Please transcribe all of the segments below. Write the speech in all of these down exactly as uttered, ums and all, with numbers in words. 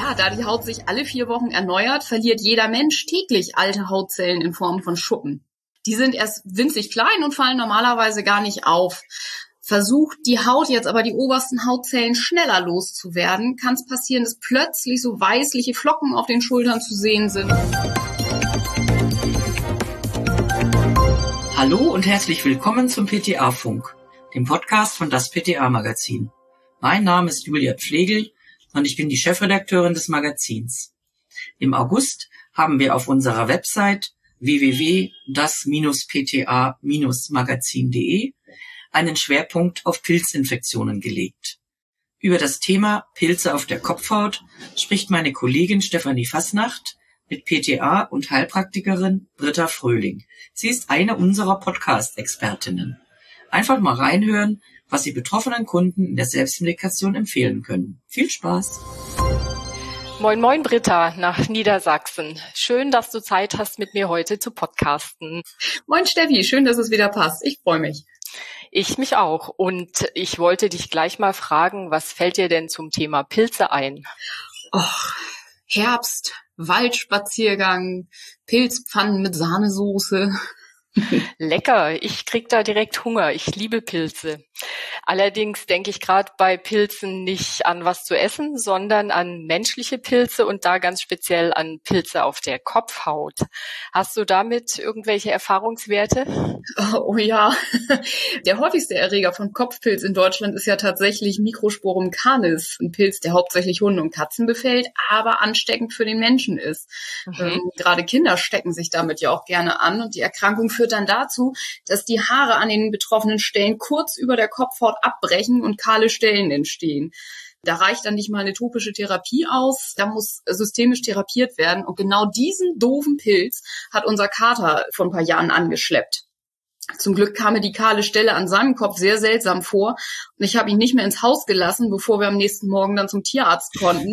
Ja, da die Haut sich alle vier Wochen erneuert, verliert jeder Mensch täglich alte Hautzellen in Form von Schuppen. Die sind erst winzig klein und fallen normalerweise gar nicht auf. Versucht die Haut jetzt aber die obersten Hautzellen schneller loszuwerden, kann es passieren, dass plötzlich so weißliche Flocken auf den Schultern zu sehen sind. Hallo und herzlich willkommen zum P T A-Funk, dem Podcast von das P T A-Magazin. Mein Name ist Julia Pflegel und ich bin die Chefredakteurin des Magazins. Im August haben wir auf unserer Website w w w punkt das P T A Magazin punkt de einen Schwerpunkt auf Pilzinfektionen gelegt. Über das Thema Pilze auf der Kopfhaut spricht meine Kollegin Stefanie Fasnacht mit P T A und Heilpraktikerin Britta Fröhling. Sie ist eine unserer Podcast-Expertinnen. Einfach mal reinhören, was Sie betroffenen Kunden in der Selbstmedikation empfehlen können. Viel Spaß! Moin Moin Britta nach Niedersachsen. Schön, dass du Zeit hast, mit mir heute zu podcasten. Moin Steffi, schön, dass es wieder passt. Ich freue mich. Ich mich auch. Und ich wollte dich gleich mal fragen, was fällt dir denn zum Thema Pilze ein? Och, Herbst, Waldspaziergang, Pilzpfannen mit Sahnesoße. Lecker, ich krieg da direkt Hunger. Ich liebe Pilze. Allerdings denke ich gerade bei Pilzen nicht an was zu essen, sondern an menschliche Pilze und da ganz speziell an Pilze auf der Kopfhaut. Hast du damit irgendwelche Erfahrungswerte? Oh, oh ja, der häufigste Erreger von Kopfpilz in Deutschland ist ja tatsächlich Microsporum canis, ein Pilz, der hauptsächlich Hunde und Katzen befällt, aber ansteckend für den Menschen ist. Mhm. Ähm, gerade Kinder stecken sich damit ja auch gerne an und die Erkrankung führt dann dazu, dass die Haare an den betroffenen Stellen kurz über der Kopfhaut abbrechen und kahle Stellen entstehen. Da reicht dann nicht mal eine topische Therapie aus, da muss systemisch therapiert werden. Und genau diesen doofen Pilz hat unser Kater vor ein paar Jahren angeschleppt. Zum Glück kam mir die kahle Stelle an seinem Kopf sehr seltsam vor und ich habe ihn nicht mehr ins Haus gelassen, bevor wir am nächsten Morgen dann zum Tierarzt konnten.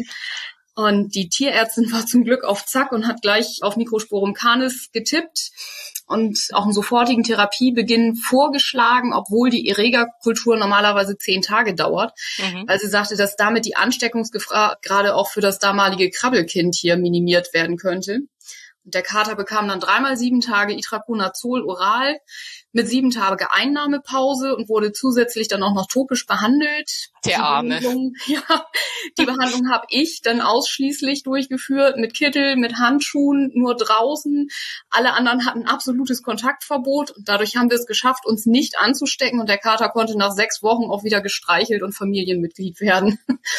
Und die Tierärztin war zum Glück auf Zack und hat gleich auf Microsporum canis getippt und auch einen sofortigen Therapiebeginn vorgeschlagen, obwohl die Erregerkultur normalerweise zehn Tage dauert, mhm. weil sie sagte, dass damit die Ansteckungsgefahr gerade auch für das damalige Krabbelkind hier minimiert werden könnte. Und der Kater bekam dann dreimal sieben Tage Itraconazol oral mit sieben Tage Einnahmepause und wurde zusätzlich dann auch noch topisch behandelt. Der Arme. Ja, die Behandlung habe ich dann ausschließlich durchgeführt mit Kittel, mit Handschuhen, nur draußen. Alle anderen hatten absolutes Kontaktverbot und dadurch haben wir es geschafft, uns nicht anzustecken und der Kater konnte nach sechs Wochen auch wieder gestreichelt und Familienmitglied werden.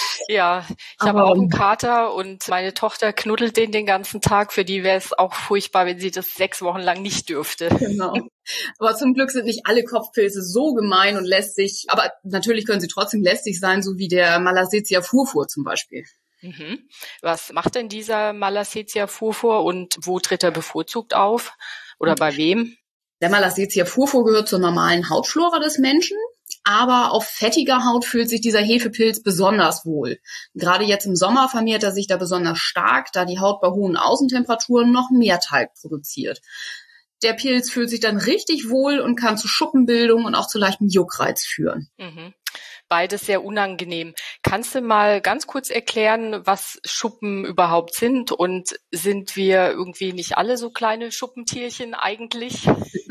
Ja, ich habe auch einen Kater und meine Tochter knuddelt den den ganzen Tag. Für die wäre es auch furchtbar, wenn sie das sechs Wochen lang nicht dürfte. Genau. Aber zum Glück sind nicht alle Kopfpilze so gemein und lästig, aber natürlich können sie trotzdem lästig sein, so wie der Malassezia furfur zum Beispiel. Mhm. Was macht denn dieser Malassezia furfur und wo tritt er bevorzugt auf oder bei wem? Der Malassezia furfur gehört zur normalen Hautflora des Menschen, aber auf fettiger Haut fühlt sich dieser Hefepilz besonders wohl. Gerade jetzt im Sommer vermehrt er sich da besonders stark, da die Haut bei hohen Außentemperaturen noch mehr Talg produziert. Der Pilz fühlt sich dann richtig wohl und kann zu Schuppenbildung und auch zu leichtem Juckreiz führen. Mhm. Beides sehr unangenehm. Kannst du mal ganz kurz erklären, was Schuppen überhaupt sind? Und sind wir irgendwie nicht alle so kleine Schuppentierchen eigentlich?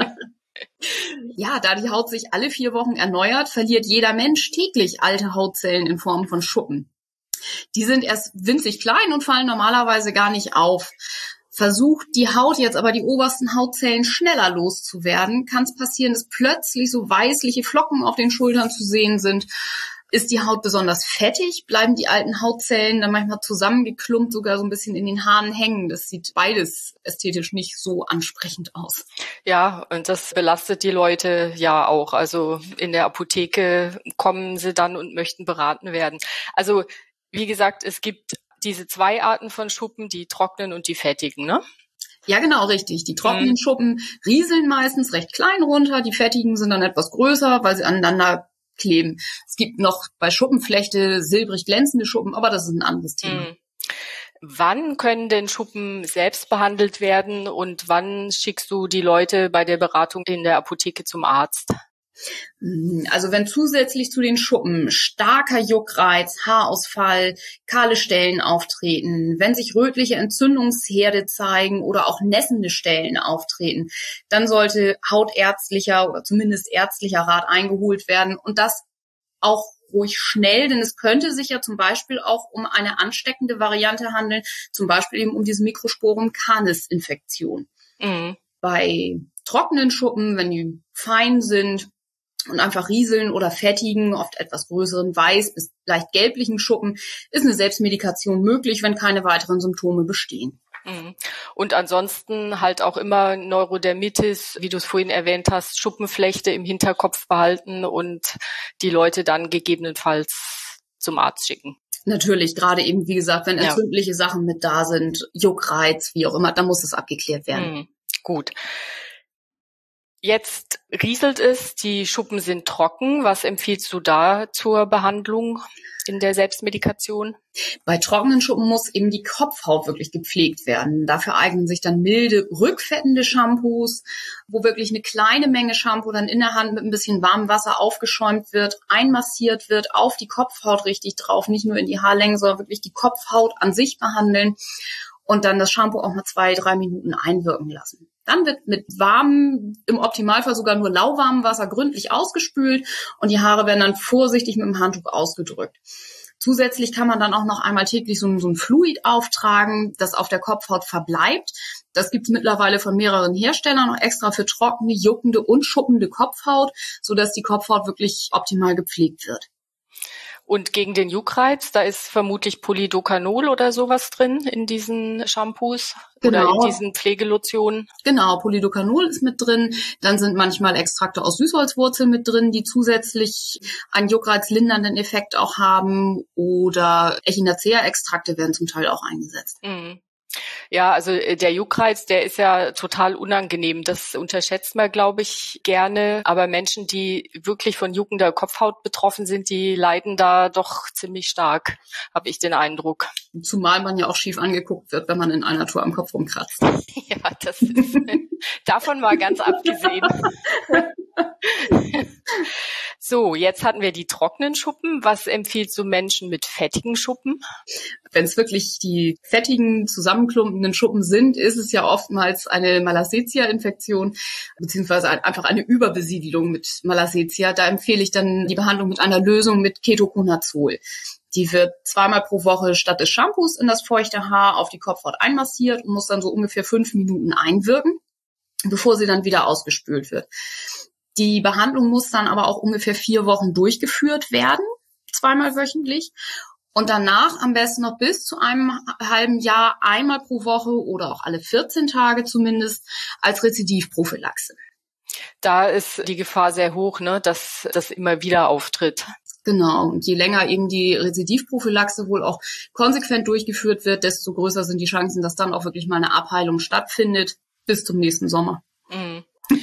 Ja, da die Haut sich alle vier Wochen erneuert, verliert jeder Mensch täglich alte Hautzellen in Form von Schuppen. Die sind erst winzig klein und fallen normalerweise gar nicht auf. Versucht die Haut jetzt aber die obersten Hautzellen schneller loszuwerden, kann es passieren, dass plötzlich so weißliche Flocken auf den Schultern zu sehen sind. Ist die Haut besonders fettig, bleiben die alten Hautzellen dann manchmal zusammengeklumpt, sogar so ein bisschen in den Haaren hängen. Das sieht beides ästhetisch nicht so ansprechend aus. Ja, und das belastet die Leute ja auch. Also in der Apotheke kommen sie dann und möchten beraten werden. Also wie gesagt, es gibt diese zwei Arten von Schuppen, die trockenen und die fettigen, ne? Ja, genau, richtig. Die trockenen mhm. Schuppen rieseln meistens recht klein runter, die fettigen sind dann etwas größer, weil sie aneinander kleben. Es gibt noch bei Schuppenflechte silbrig glänzende Schuppen, aber das ist ein anderes Thema. Mhm. Wann können denn Schuppen selbst behandelt werden und wann schickst du die Leute bei der Beratung in der Apotheke zum Arzt? Also wenn zusätzlich zu den Schuppen starker Juckreiz, Haarausfall, kahle Stellen auftreten, wenn sich rötliche Entzündungsherde zeigen oder auch nässende Stellen auftreten, dann sollte hautärztlicher oder zumindest ärztlicher Rat eingeholt werden und das auch ruhig schnell, denn es könnte sich ja zum Beispiel auch um eine ansteckende Variante handeln, zum Beispiel eben um diese Microsporum canis-Infektion. Mhm. Bei trockenen Schuppen, wenn die fein sind und einfach rieseln oder fettigen, oft etwas größeren weiß bis leicht gelblichen Schuppen, ist eine Selbstmedikation möglich, wenn keine weiteren Symptome bestehen. Und ansonsten halt auch immer Neurodermitis, wie du es vorhin erwähnt hast, Schuppenflechte im Hinterkopf behalten und die Leute dann gegebenenfalls zum Arzt schicken. Natürlich, gerade eben, wie gesagt, wenn entzündliche ja. Sachen mit da sind, Juckreiz, wie auch immer, dann muss das abgeklärt werden. Mhm. Gut. Jetzt rieselt es, die Schuppen sind trocken. Was empfiehlst du da zur Behandlung in der Selbstmedikation? Bei trockenen Schuppen muss eben die Kopfhaut wirklich gepflegt werden. Dafür eignen sich dann milde, rückfettende Shampoos, wo wirklich eine kleine Menge Shampoo dann in der Hand mit ein bisschen warmem Wasser aufgeschäumt wird, einmassiert wird, auf die Kopfhaut richtig drauf, nicht nur in die Haarlänge, sondern wirklich die Kopfhaut an sich behandeln und dann das Shampoo auch mal zwei, drei Minuten einwirken lassen. Dann wird mit warmem, im Optimalfall sogar nur lauwarmem Wasser gründlich ausgespült und die Haare werden dann vorsichtig mit dem Handtuch ausgedrückt. Zusätzlich kann man dann auch noch einmal täglich so ein, so ein Fluid auftragen, das auf der Kopfhaut verbleibt. Das gibt es mittlerweile von mehreren Herstellern, auch extra für trockene, juckende und schuppende Kopfhaut, sodass die Kopfhaut wirklich optimal gepflegt wird. Und gegen den Juckreiz, da ist vermutlich Polydocanol oder sowas drin in diesen Shampoos genau. oder in diesen Pflegelotionen. Genau, Polydocanol ist mit drin. Dann sind manchmal Extrakte aus Süßholzwurzel mit drin, die zusätzlich einen juckreizlindernden Effekt auch haben. Oder Echinacea-Extrakte werden zum Teil auch eingesetzt. Mhm. Ja, also der Juckreiz, der ist ja total unangenehm. Das unterschätzt man, glaube ich, gerne. Aber Menschen, die wirklich von juckender Kopfhaut betroffen sind, die leiden da doch ziemlich stark, habe ich den Eindruck. Zumal man ja auch schief angeguckt wird, wenn man in einer Tour am Kopf rumkratzt. Ja, das ist davon mal ganz abgesehen. So, jetzt hatten wir die trockenen Schuppen. Was empfiehlst du Menschen mit fettigen Schuppen? Wenn es wirklich die fettigen, zusammenklumpenden Schuppen sind, ist es ja oftmals eine Malassezia-Infektion, beziehungsweise einfach eine Überbesiedelung mit Malassezia. Da empfehle ich dann die Behandlung mit einer Lösung mit Ketoconazol. Die wird zweimal pro Woche statt des Shampoos in das feuchte Haar auf die Kopfhaut einmassiert und muss dann so ungefähr fünf Minuten einwirken, bevor sie dann wieder ausgespült wird. Die Behandlung muss dann aber auch ungefähr vier Wochen durchgeführt werden, zweimal wöchentlich. Und danach am besten noch bis zu einem halben Jahr einmal pro Woche oder auch alle vierzehn Tage zumindest als Rezidivprophylaxe. Da ist die Gefahr sehr hoch, ne, dass das immer wieder auftritt. Genau. Und je länger eben die Rezidivprophylaxe wohl auch konsequent durchgeführt wird, desto größer sind die Chancen, dass dann auch wirklich mal eine Abheilung stattfindet bis zum nächsten Sommer. Mhm.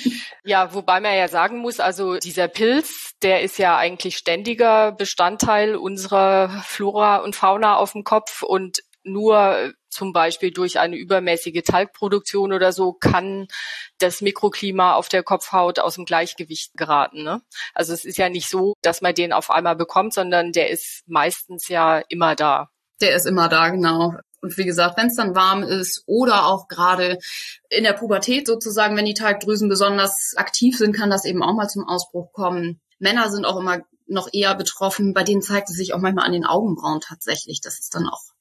Ja, wobei man ja sagen muss, also dieser Pilz, der ist ja eigentlich ständiger Bestandteil unserer Flora und Fauna auf dem Kopf und nur zum Beispiel durch eine übermäßige Talgproduktion oder so kann das Mikroklima auf der Kopfhaut aus dem Gleichgewicht geraten, ne? Also es ist ja nicht so, dass man den auf einmal bekommt, sondern der ist meistens ja immer da. Der ist immer da, genau. Und wie gesagt, wenn es dann warm ist oder auch gerade in der Pubertät sozusagen, wenn die Talgdrüsen besonders aktiv sind, kann das eben auch mal zum Ausbruch kommen. Männer sind auch immer noch eher betroffen. Bei denen zeigt es sich auch manchmal an den Augenbrauen tatsächlich. Das ist dann auch,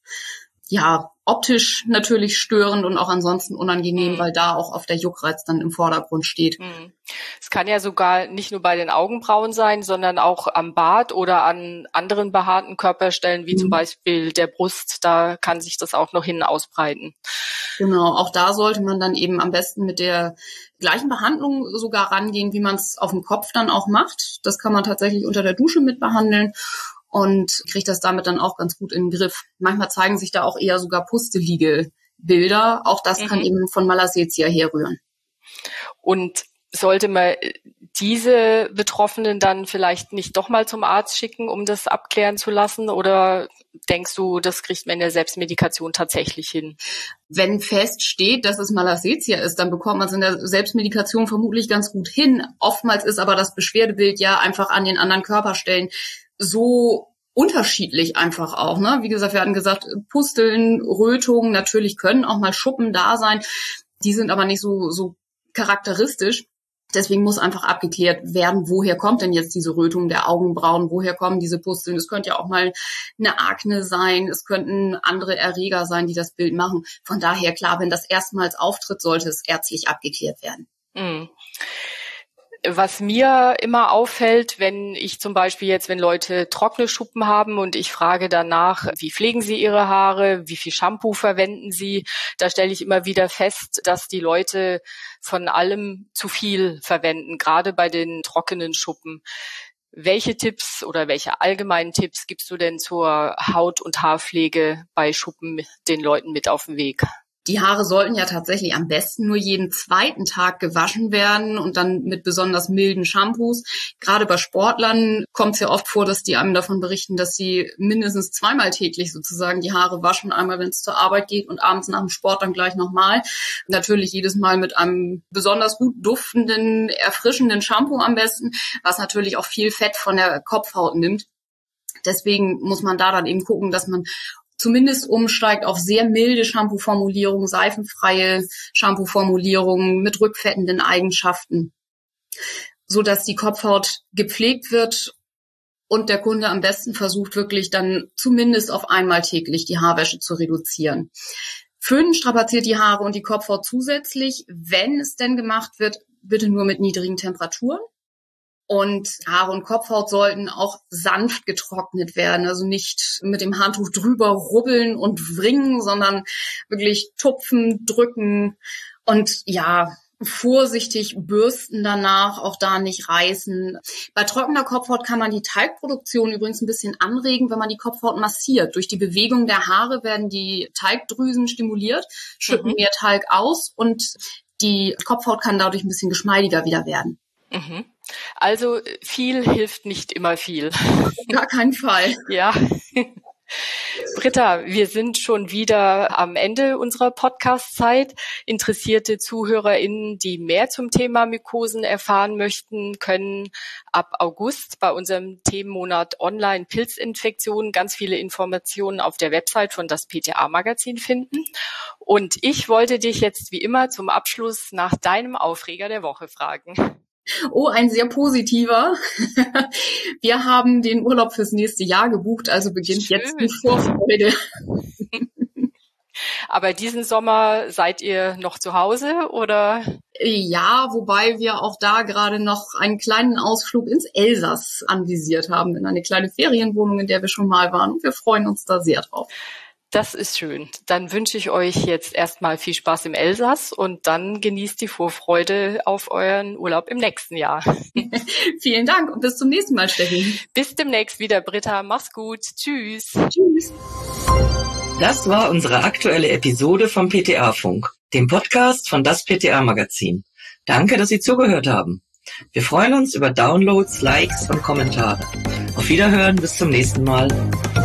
ja, optisch natürlich störend und auch ansonsten unangenehm, mhm. weil da auch oft der Juckreiz dann im Vordergrund steht. Mhm. Es kann ja sogar nicht nur bei den Augenbrauen sein, sondern auch am Bart oder an anderen behaarten Körperstellen, wie mhm. zum Beispiel der Brust. Da kann sich das auch noch hin ausbreiten. Genau, auch da sollte man dann eben am besten mit der gleichen Behandlung sogar rangehen, wie man es auf dem Kopf dann auch macht. Das kann man tatsächlich unter der Dusche mit behandeln. Und kriegt das damit dann auch ganz gut in den Griff. Manchmal zeigen sich da auch eher sogar pustelige Bilder. Auch das mhm. kann eben von Malassezia herrühren. Und sollte man diese Betroffenen dann vielleicht nicht doch mal zum Arzt schicken, um das abklären zu lassen? Oder denkst du, das kriegt man in der Selbstmedikation tatsächlich hin? Wenn feststeht, dass es Malassezia ist, dann bekommt man es in der Selbstmedikation vermutlich ganz gut hin. Oftmals ist aber das Beschwerdebild ja einfach an den anderen Körperstellen so unterschiedlich einfach auch, ne? Wie gesagt, wir hatten gesagt, Pusteln, Rötungen, natürlich können auch mal Schuppen da sein. Die sind aber nicht so, so charakteristisch. Deswegen muss einfach abgeklärt werden, woher kommt denn jetzt diese Rötung der Augenbrauen, woher kommen diese Pusteln. Es könnte ja auch mal eine Akne sein, es könnten andere Erreger sein, die das Bild machen. Von daher, klar, wenn das erstmals auftritt, sollte es ärztlich abgeklärt werden. Mhm. Was mir immer auffällt, wenn ich zum Beispiel jetzt, wenn Leute trockene Schuppen haben und ich frage danach, wie pflegen sie ihre Haare, wie viel Shampoo verwenden sie, da stelle ich immer wieder fest, dass die Leute von allem zu viel verwenden, gerade bei den trockenen Schuppen. Welche Tipps oder welche allgemeinen Tipps gibst du denn zur Haut- und Haarpflege bei Schuppen den Leuten mit auf den Weg? Die Haare sollten ja tatsächlich am besten nur jeden zweiten Tag gewaschen werden und dann mit besonders milden Shampoos. Gerade bei Sportlern kommt es ja oft vor, dass die einem davon berichten, dass sie mindestens zweimal täglich sozusagen die Haare waschen. Einmal, wenn es zur Arbeit geht und abends nach dem Sport dann gleich nochmal. Natürlich jedes Mal mit einem besonders gut duftenden, erfrischenden Shampoo am besten, was natürlich auch viel Fett von der Kopfhaut nimmt. Deswegen muss man da dann eben gucken, dass man zumindest umsteigt auf sehr milde Shampoo-Formulierungen, seifenfreie Shampoo-Formulierungen mit rückfettenden Eigenschaften, so dass die Kopfhaut gepflegt wird und der Kunde am besten versucht, wirklich dann zumindest auf einmal täglich die Haarwäsche zu reduzieren. Föhnen strapaziert die Haare und die Kopfhaut zusätzlich. Wenn es denn gemacht wird, bitte nur mit niedrigen Temperaturen. Und Haare und Kopfhaut sollten auch sanft getrocknet werden, also nicht mit dem Handtuch drüber rubbeln und wringen, sondern wirklich tupfen, drücken und ja, vorsichtig bürsten danach, auch da nicht reißen. Bei trockener Kopfhaut kann man die Talgproduktion übrigens ein bisschen anregen, wenn man die Kopfhaut massiert. Durch die Bewegung der Haare werden die Talgdrüsen stimuliert, schütten mhm. mehr Talg aus und die Kopfhaut kann dadurch ein bisschen geschmeidiger wieder werden. Mhm. Also viel hilft nicht immer viel. Auf gar keinen Fall. Ja. Britta, wir sind schon wieder am Ende unserer Podcast-Zeit. Interessierte ZuhörerInnen, die mehr zum Thema Mykosen erfahren möchten, können ab August bei unserem Themenmonat Online-Pilzinfektionen ganz viele Informationen auf der Website von das P T A-Magazin finden. Und ich wollte dich jetzt wie immer zum Abschluss nach deinem Aufreger der Woche fragen. Oh, ein sehr positiver. Wir haben den Urlaub fürs nächste Jahr gebucht, also beginnt Schön. Jetzt die Vorfreude. Aber diesen Sommer seid ihr noch zu Hause, oder? Ja, wobei wir auch da gerade noch einen kleinen Ausflug ins Elsass anvisiert haben, in eine kleine Ferienwohnung, in der wir schon mal waren. Und wir freuen uns da sehr drauf. Das ist schön. Dann wünsche ich euch jetzt erstmal viel Spaß im Elsass und dann genießt die Vorfreude auf euren Urlaub im nächsten Jahr. Vielen Dank und bis zum nächsten Mal, Steffi. Bis demnächst wieder, Britta. Mach's gut. Tschüss. Tschüss. Das war unsere aktuelle Episode vom P T A-Funk, dem Podcast von das P T A-Magazin. Danke, dass Sie zugehört haben. Wir freuen uns über Downloads, Likes und Kommentare. Auf Wiederhören, bis zum nächsten Mal.